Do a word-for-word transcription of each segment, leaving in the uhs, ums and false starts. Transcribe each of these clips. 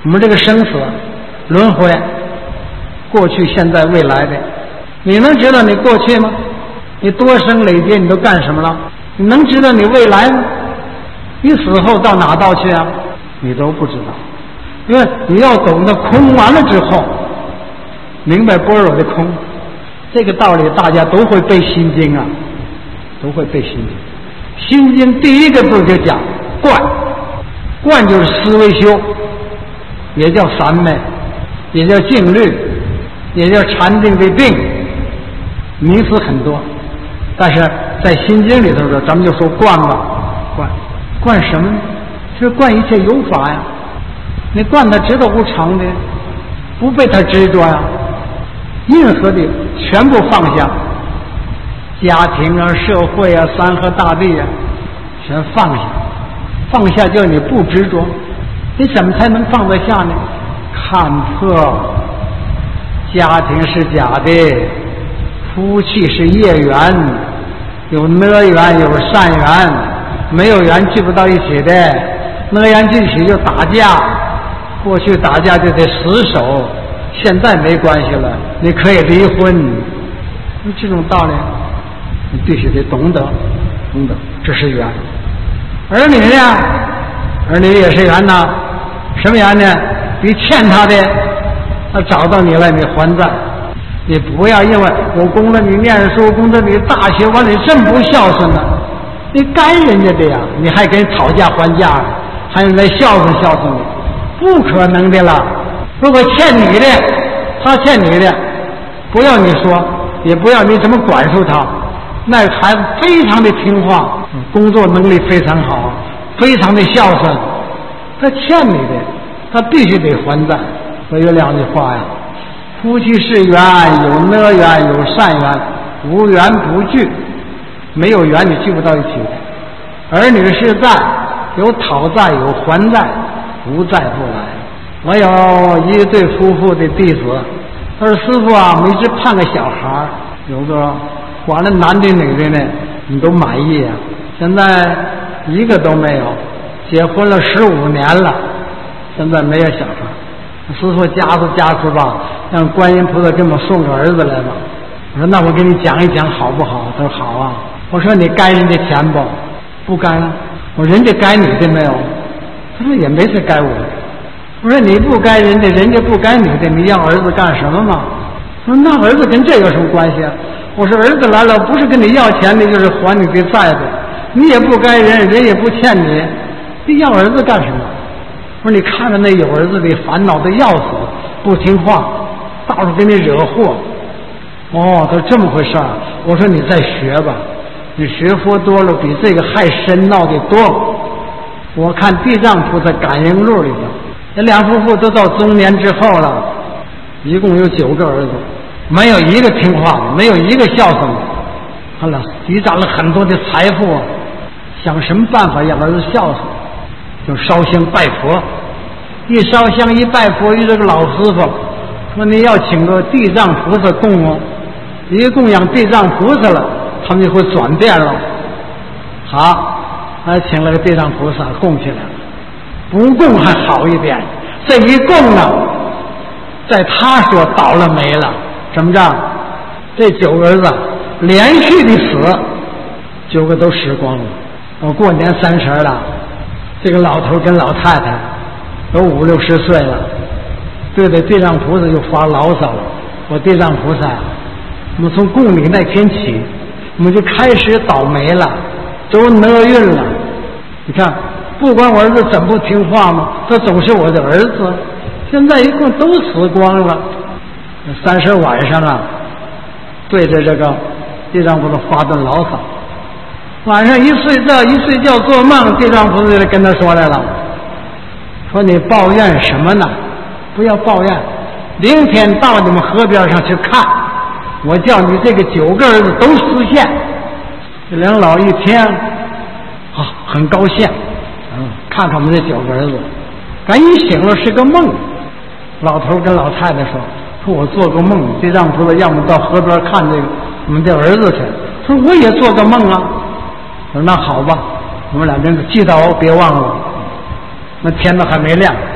我们这个生死轮回，过去、现在、未来的，你能知道你过去吗？你多生累劫你都干什么了？你能知道你未来吗？你死后到哪道去啊？你都不知道。因为你要懂得空完了之后，明白般若的空，这个道理大家都会背心经啊，都会背心经。心经第一个字就讲观，观就是思维修，也叫三昧，也叫静虑，也叫禅定的定，名词很多。但是在心经里头说，咱们就说观吧，观观什么呢？就是观一切有法呀。你观它知道无常的，不被它执着呀，任何的全部放下，家庭啊、社会啊、山河大地啊，全放下。放下叫你不执着，你怎么才能放得下呢？看破家庭是假的，夫妻是业缘，有恶缘有善缘，没有缘聚不到一起的，恶缘聚起就打架，过去打架就得死守，现在没关系了，你可以离婚。这种道理你必须得懂得，懂得这是缘。儿女呢，儿女也是缘呐，什么缘呢？你欠他的，他找到你了，你还债。你不要因为我供了你念书，供了你大学，完你真不孝顺呢，你该人家的呀，你还跟人讨价还价，还有来孝顺孝顺你，不可能的了。如果欠你的，他欠你的，不要你说，也不要你怎么管束他，那个孩子非常的听话，工作能力非常好，非常的孝顺，他欠你的，他必须得还债。所以有两句话呀，夫妻是缘，有恶缘有善缘，无缘不聚，没有缘你聚不到一起的。儿女是债，有讨债有还债，无债不来。我有一对夫妇的弟子，他说师父啊，我一直盼个小孩，有个管了男的女的呢，你都满意啊？现在一个都没有，结婚了十五年了，现在没有小孩。师父加速加速吧，让观音菩萨给我们送个儿子来吧。我说那我给你讲一讲好不好？他说好啊。我说你该人家钱不？不该啊。我说人家该你的没有？他说也没是该我的。我说你不该人家，人家不该你的，你要儿子干什么嘛？我说那儿子跟这有什么关系啊？我说儿子来了不是跟你要钱的，就是还你的债的，你也不该人，人也不欠你，你要儿子干什么？我说你看着那有儿子的烦恼的要死，不听话，到处给你惹祸。哦，都这么回事儿。我说你再学吧，你学佛多了，比这个还深奥的多。我看地藏菩萨感应录里头，这两夫妇都到中年之后了，一共有九个儿子，没有一个听话的，没有一个孝顺的。好了，积攒了很多的财富，想什么办法让儿子孝顺？就烧香拜佛，一烧香一拜佛，遇这个老师傅说你要请个地藏菩萨供哦，一供养地藏菩萨了，他们就会转变了。好，他请了个地藏菩萨供起来了，不供还好一点，这一供呢，在他说倒了霉了，怎么着？这九个儿子连续的死，九个都死光了。我过年三十了。这个老头跟老太太都五六十岁了，对着地藏菩萨就发牢骚了。我地藏菩萨，我们从供你那天起，我们就开始倒霉了，都厄运了。你看，不管我儿子怎不听话吗？他总是我的儿子。现在一共都死光了。三十晚上啊，对着这个地藏菩萨发顿牢骚。晚上一睡觉一睡觉做梦，地藏菩萨就跟他说来了，说你抱怨什么呢？不要抱怨，明天到你们河边上去看，我叫你这个九个儿子都实现。这两老一听啊，很高兴，嗯，看看我们这九个儿子，赶紧醒了是个梦。老头跟老太太说，说我做个梦，地藏菩萨让我们到河边看这个我们的儿子去。说我也做个梦啊。我说那好吧，我们俩人记到别忘了。那天都还没亮，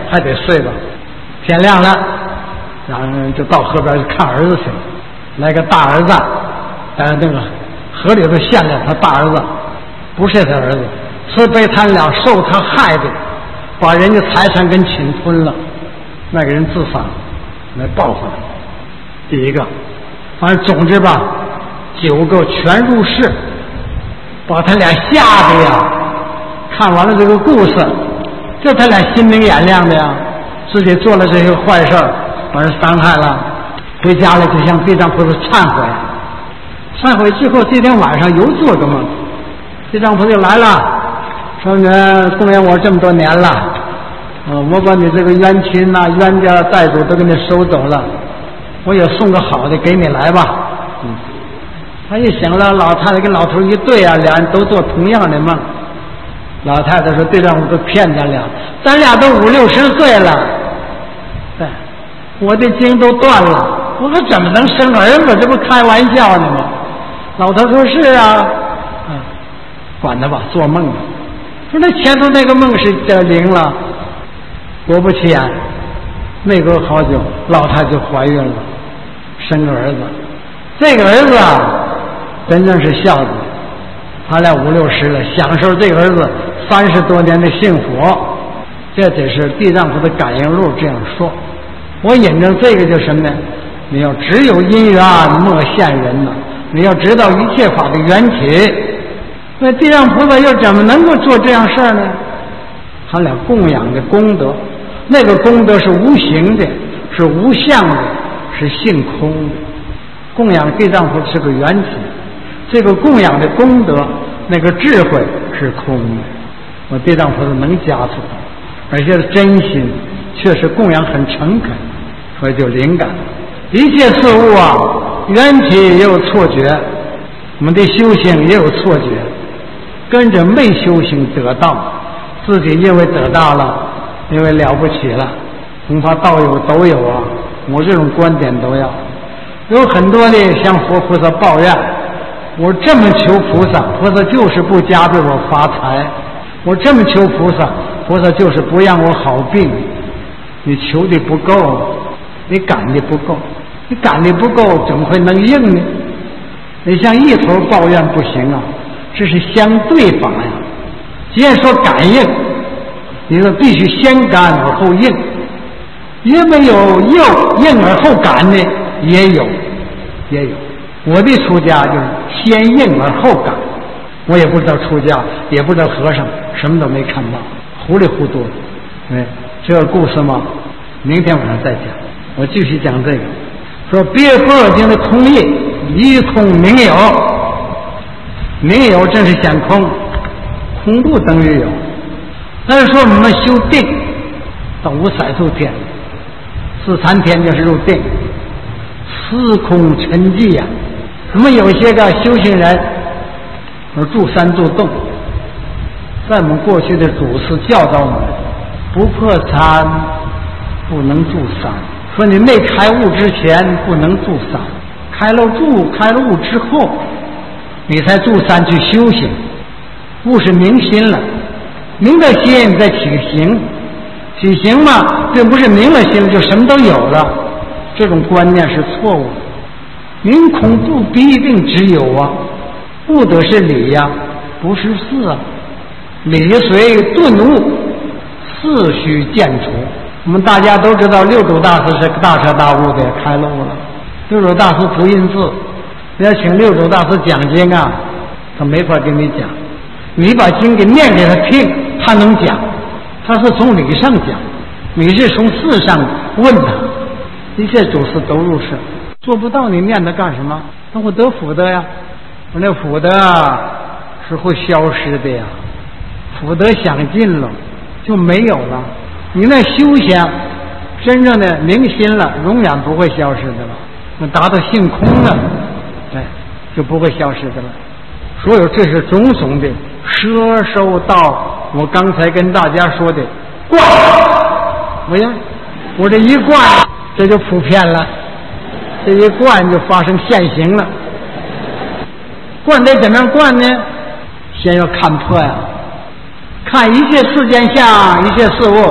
还得睡吧。天亮了，然后就到河边去看儿子去了。来个大儿子，但是那个河里头现了他大儿子，不是他儿子，是被他俩受他害的，把人家财产跟侵吞了。那个人自杀来报复他。第一个，反正总之吧，九个全入室，把他俩吓得呀。看完了这个故事，这他俩心明眼亮的呀，自己做了这些坏事儿，把人伤害了，回家了就向地藏菩萨忏悔。忏悔之后，这天晚上又做个梦，地藏菩萨就来了，说你供养我这么多年了，嗯，我把你这个冤亲呐、冤家债主都给你收走了，我也送个好的给你来吧。嗯，他一醒了，老太太跟老头一对啊，俩人都做同样的梦。老太太说：“地藏菩萨骗咱俩，咱俩都五六十岁了，对，我的经都断了，我说怎么能生儿子？这不开玩笑呢吗？”老头说：“是啊，嗯，管他吧，做梦吧。”说那前头那个梦是叫灵了，果不其然，没隔好久，老太太就怀孕了，生个儿子。这个儿子啊，真正是孝子，他俩五六十了，享受这个儿子三十多年的幸福。这得是地藏菩萨感应录这样说。我引证这个就是什么呢？你要只有因缘莫现人呐，你要知道一切法的缘起。那地藏菩萨又怎么能够做这样事儿呢？他俩供养的功德，那个功德是无形的，是无相的，是性空的。供养地藏菩萨是个缘起，这个供养的功德，那个智慧是空的。我地藏菩萨能加持他，而且是真心，确实供养很诚恳，所以就灵感。一切事物啊，缘起也有错觉，我们的修行也有错觉，跟着没修行得道，自己因为得到了，因为了不起了，恐怕道友都有啊。我这种观点都要。有很多的向佛菩萨抱怨，我这么求菩萨，菩萨就是不加倍我发财；我这么求菩萨，菩萨就是不让我好病。你求的不够，你赶的不够，你赶的不够，怎么会能应呢？你像一头抱怨不行啊，这是相对法呀。既然说感应，你说必须先感而后应，也没有又应而后感的，也有，也有。我的出家就是先应而后感，我也不知道出家，也不知道和尚，什么都没看到，糊里糊涂的。哎，这个故事嘛，明天晚上再讲。我继续讲这个，说别般若经的空义，一空名有，名有正是显空，空不等于有。但是说我们修定到无色数天，四禅天就是入定，司空沉寂呀、啊。我们有些个修行人，而住山住洞，在我们过去的祖师教导我们，不破禅不能住山。说你没开悟之前不能住山，开了住开了悟之后，你才住山去修行。悟是明心了，明了心再起行，起行嘛，并不是明了心就什么都有了，这种观念是错误的。明空不必定只有啊，悟的是理呀、啊，不是事啊。理随顿悟，事须见除。我们大家都知道，六祖大师是大彻大悟的，开了悟了。六祖大师不印字，你要请六祖大师讲经啊，他没法跟你讲。你把经给念给他听，他能讲，他是从理上讲，你是从事上问他。一切祖师都入世，做不到你念它干什么？他会得福德呀。我那福德啊是会消失的呀，福德享尽了就没有了。你那修行真正的明心了，永远不会消失的了。那达到性空了，哎，就不会消失的了。所有这是种种的摄受到我刚才跟大家说的灌，我呀，我这一灌，这就普遍了，这一灌就发生现行了。灌得怎么样灌呢？先要看破呀，看一切世间相，一切事物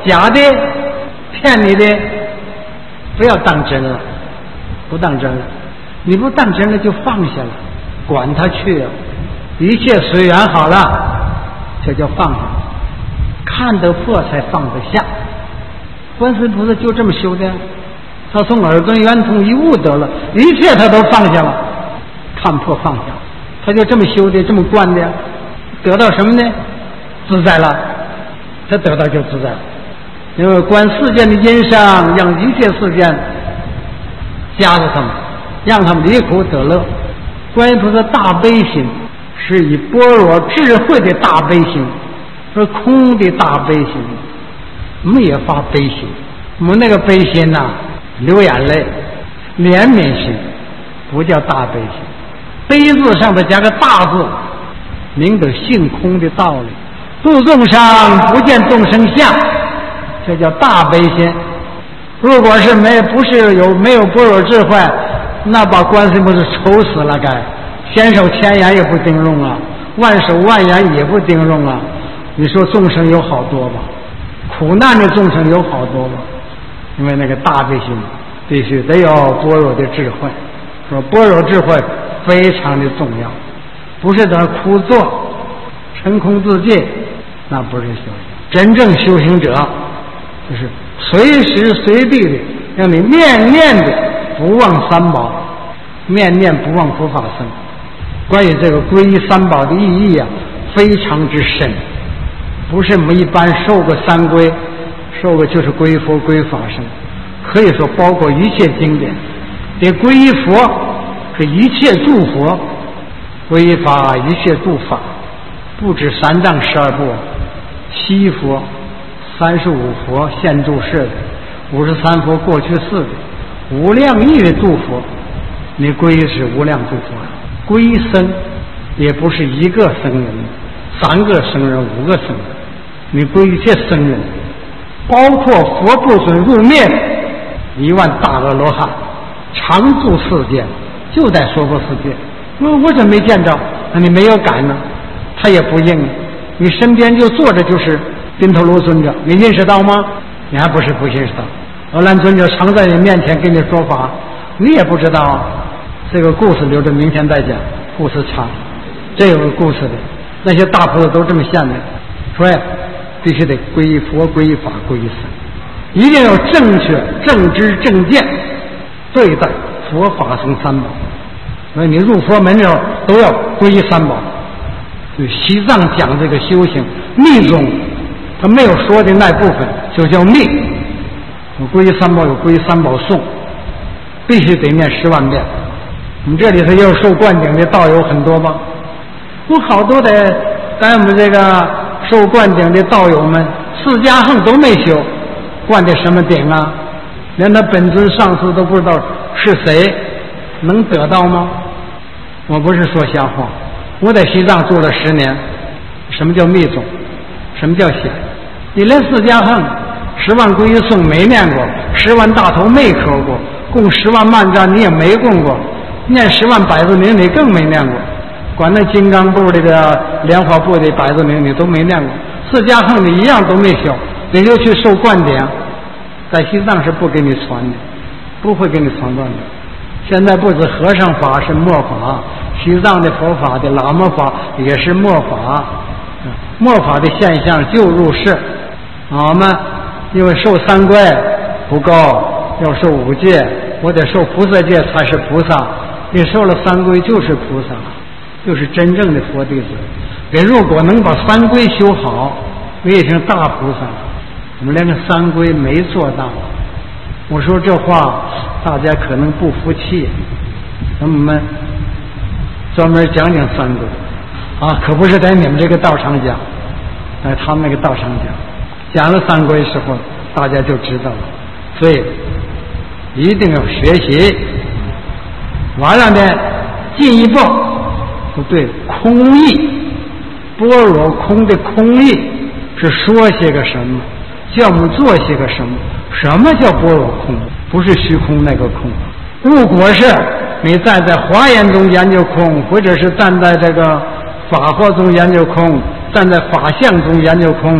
假的骗你的，不要当真了，不当真了，你不当真了就放下了，管他去了，一切随缘好了，这叫放下，看得破才放得下。观世音菩萨就这么修的，他从耳根圆通一悟得了，一切他都放下了，看破放下，他就这么修的，这么观的，得到什么呢？自在了，他得到就自在了。因为观世间的因上，让一切世间加入他们，让他们离苦得乐。观音菩萨大悲心是以般若智慧的大悲心，是空的大悲心。我们也发悲心，我们那个悲心呐、啊，流眼泪，怜悯心，不叫大悲心。悲字上头加个大字，明得性空的道理。度众生不见众生相，这叫大悲心。如果是没不是有没有般若智慧，那把观世音菩萨愁死了，该千手千眼也不顶用啊，万手万眼也不顶用啊。你说众生有好多吧，苦难的众生有好多吧，因为那个大悲心必须得有般若的智慧。说般若智慧非常的重要，不是在那枯坐成空自尽，那不是修行。真正修行者就是随时随地的让你念念的不忘三宝，念念不忘佛法僧。关于这个皈依三宝的意义啊，非常之深，不是我们一般受过三皈，受过就是皈佛皈法僧，可以说包括一切经典。得皈依佛是一切诸佛，皈依法一切诸法，不止三藏十二部，七佛、三十五佛现住世的，五十三佛过去世的，无量亿的诸佛，你皈依是无量诸佛。皈依僧也不是一个僧人，三个僧人，五个僧人，你皈依这僧人，包括佛不准入灭一万大阿罗汉，常住世间，就在娑婆世界。我我怎么没见着？那你没有感呢？他也不应。你身边就坐着就是宾头卢尊者，你认识到吗？你还不是不认识到。阿难尊者常在你面前跟你说法，你也不知道啊。这个故事留着明天再讲，故事长，这有个故事的。那些大菩萨都这么现的，说呀，必须得皈依佛、皈依法、皈依僧，一定要正确、正知、正见对待佛法僧三宝。所以你入佛门的时候都要皈依三宝。就西藏讲这个修行密宗，他没有说的那部分就叫密。有皈依三宝，有皈依三宝颂，必须得念十万遍。我们这里头也有受灌顶的道友很多吧？我好多的咱们这个受灌顶的道友们，释迦横都没修，灌的什么顶啊？连他本尊上师都不知道是谁，能得到吗？我不是说瞎话，我在西藏住了十年。什么叫密宗？什么叫显？你连释迦横十万皈依颂没念过，十万大头没磕过，供十万曼赞你也没供过，念十万百字明你更没念过，管那金刚部这个莲花部的百字明你都没念过，释迦横你一样都没修，你就去受灌顶，在西藏是不给你传的，不会给你传断的。现在不止和尚法是末法，西藏的佛法的喇嘛法也是末法。末法的现象就入世，我们因为受三皈不够，要受五戒，我得受菩萨戒才是菩萨。你受了三皈就是菩萨，就是真正的佛弟子。你如果能把三皈修好，你也成大菩萨了。我们连个三皈没做到，我说这话大家可能不服气，那我们专门讲讲三皈啊，可不是在你们这个道场讲，在他们那个道场讲，讲了三皈时候大家就知道了。所以一定要学习。完了呢，进一步就对空义，般若空的空义是说些个什么，叫我们做些个什么。什么叫般若空？不是虚空那个空。如果是你站在华严中研究空，或者是站在这个法华中研究空，站在法相中研究空，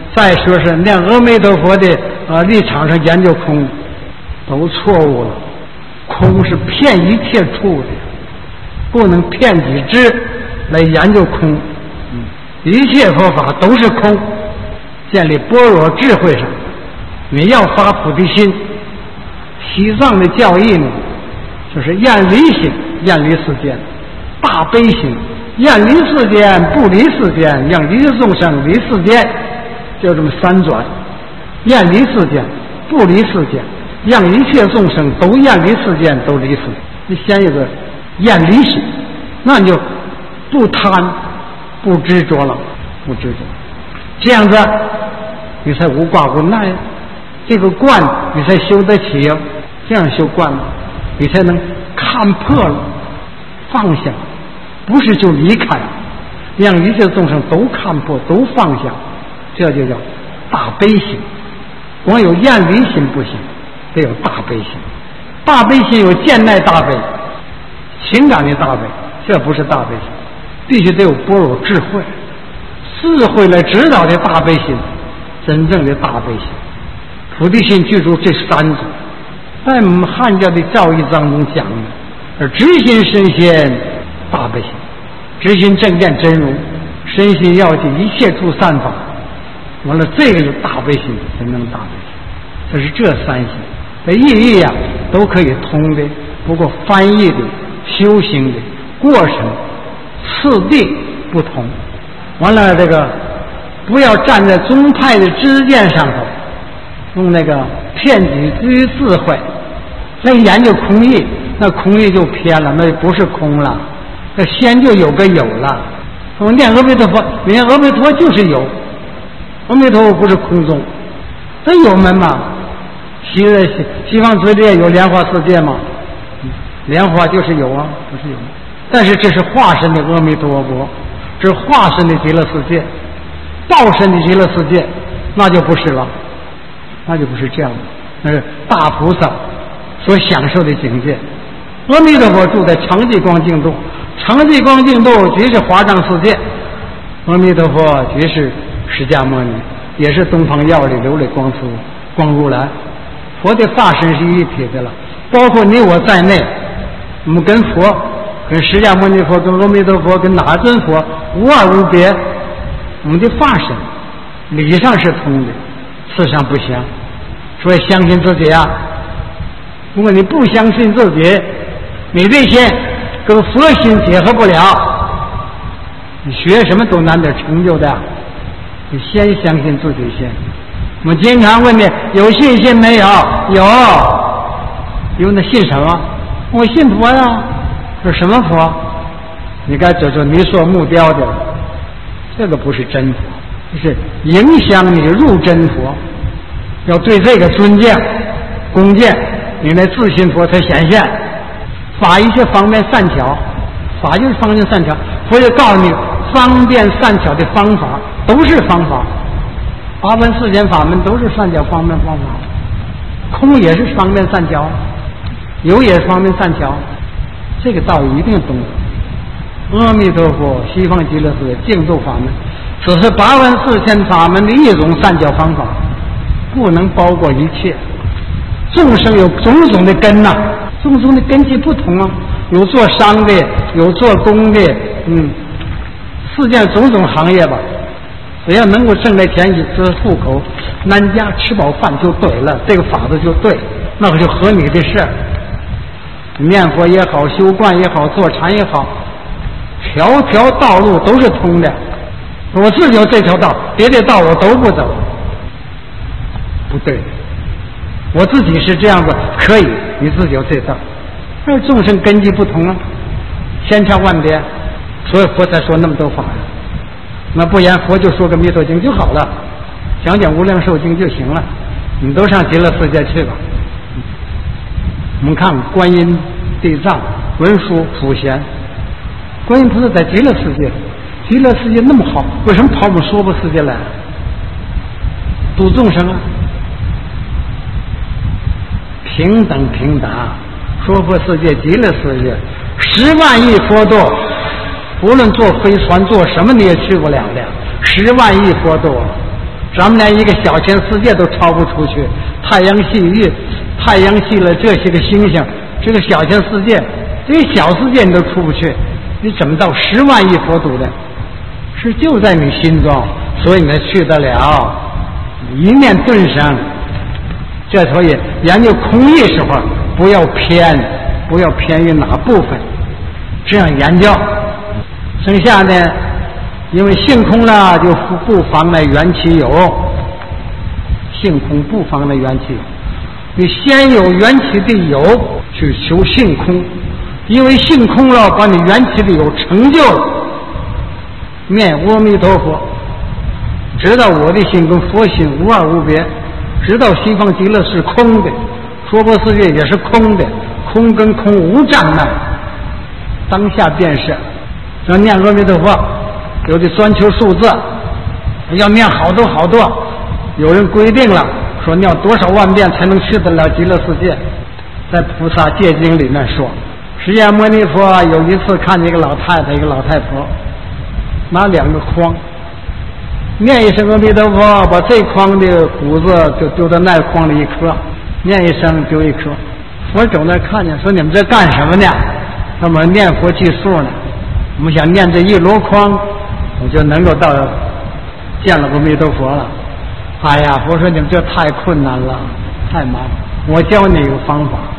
再说是连阿弥陀佛的呃立场上研究空都错误了，空是骗一切处的，不能骗己知来研究空。一切佛法都是空，建立般若智慧上，你要发菩提心。西藏的教义呢，就是厌离心，厌离世间；大悲心，厌离世间，不离世间，让离众生离世间，就这么三转。厌离世间，不离世间，让一切众生都厌离世间，都离世间。你先有个厌离心，那你就不贪。不执着了，不执着，这样子你才无挂无赖呀。这个观你才修得起呀。这样修观，你才能看破了，放下，不是就离开，让一切众生都看破，都放下，这就叫大悲心。光有厌离心不行，得有大悲心。大悲心有见耐大悲，情感的大悲，这不是大悲心。必须得有般若智慧，智慧来指导的大悲心，真正的大悲心。菩提心具足这三种，在我们汉教的教义当中讲的，而知心身先大悲心，知心正见真如，身心要记一切诸善法，完了这个是大悲心，真正大悲心。这是这三心的意义呀、啊，都可以通的，不过翻译的、修行的过程。次第不同，完了这个不要站在宗派的知见上头，用那个骗己之智慧来研究空义，那空义就偏了，那就不是空了，那先就有个有了。我们念阿弥陀佛，你念阿弥陀佛就是有，阿弥陀佛不是空中，这有门嘛？西西西方之界有莲花世界吗？莲花就是有啊，不是有。但是这是化身的阿弥陀佛，这是化身的极乐世界，报身的极乐世界，那就不是了，那就不是这样的，那是大菩萨所享受的境界。阿弥陀佛住在常寂光净土，常寂光净土即是华藏世界，阿弥陀佛即是释迦牟尼，也是东方药里琉璃光出光如来，佛的法身是一体的了，包括你我在内，我们跟佛。跟释迦牟尼佛、跟阿弥陀佛、跟哪尊佛无二无别，我们的法身理上是通的，事上不相。所以相信自己啊！如果你不相信自己，你这些跟佛心结合不了，你学什么都难得成就的。你先相信自己先。我们经常问你有信心没有？有。有那信什么？我信佛呀。是什么佛？你该走出你所目标的，这个不是真佛，就是影响你入真佛。要对这个尊敬、恭敬，你那自信佛才显现。法一些方便善巧，法就是方便善巧，佛就告诉你方便善巧的方法，都是方法。八门四显法门都是善巧方便方法，空也是方便善巧，有也是方便善巧。这个道理一定懂得。阿弥陀佛，西方极乐世界净土法门，只是八万四千法门的一种善教方法，不能包括一切。众生有种种的根呐、啊，众生的根基不同啊，有做商的，有做工的，嗯，世界种种行业吧，只要能够挣来钱一吃户口，安家吃饱饭就对了，这个法子就对，那个就合你的事儿。念佛也好，修观也好，坐禅也好，条条道路都是通的。我自己有这条道，别的道我都不走，不对。我自己是这样子，可以，你自己有这道。但是众生根基不同啊，千差万别，所以佛才说那么多法呀。那不然佛就说个弥陀经就好了，讲讲无量寿经就行了，你都上极乐世界去吧。我们看观音、地藏、文殊、普贤，观音菩萨在极乐世界，极乐世界那么好，为什么跑我们娑婆世界来？度众生啊，平等平等，娑婆世界、极乐世界，十万亿佛度，无论坐飞船坐什么你也去不了的，十万亿佛度， 咱们连一个小千世界都超不出去，太阳系域，太阳系了这些个星星，这个小千世界，这个小世界你都出不去，你怎么到十万亿佛土的？是就在你心中，所以你才去得了，一念顿生。这所以研究空义时候，不要偏，不要偏于哪部分，这样研究。剩下呢，因为性空呢，就不妨碍缘起有，性空不妨碍缘起有。你先有缘起的有，去求性空，因为性空了，把你缘起的有成就了。念阿弥陀佛，知道我的心跟佛心无二无别，知道西方极乐是空的，娑婆世界也是空的，空跟空无障碍，当下便是。要念阿弥陀佛，有的专求数字，要念好多好多，有人规定了，说念多少万遍才能去得了极乐世界。在菩萨戒经里面说，释迦牟尼佛有一次看见一个老太太，一个老太婆拿两个筐，念一声阿弥陀佛，把这筐的谷子就丢到那筐里一颗，念一声丢一颗。佛走那看见，说你们这干什么呢？他们念佛计数呢。我们想念这一箩筐，我就能够到见了阿弥陀佛了。哎呀，佛说你们这太困难了，太麻烦。我教你一个方法。